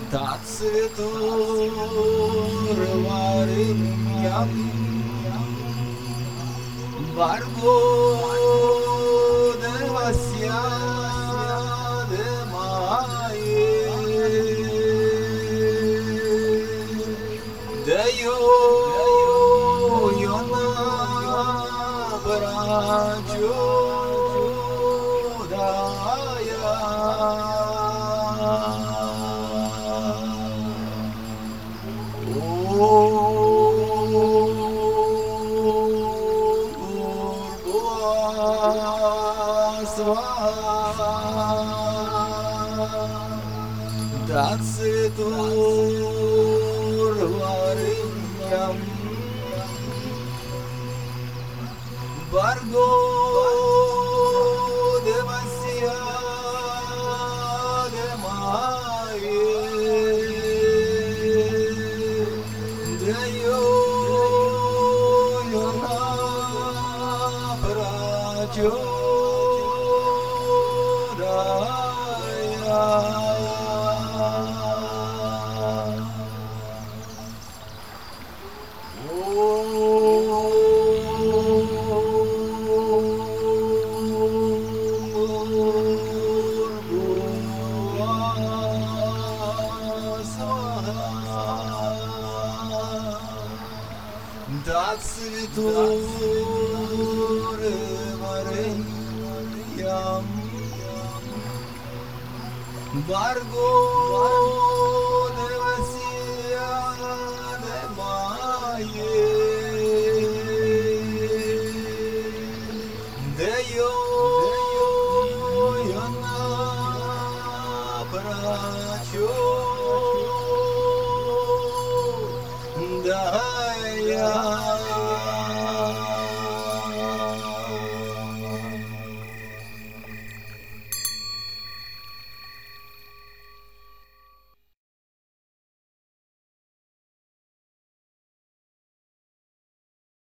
Tatsıtur varım yam Bargo devasya demaye Deyo yona bracho daya Tatsıtur varım yam Bargo devasya demaye Deyo yona bracho Tatsıtur varım yam Bargo devasya demaye Deyo yana bracho daya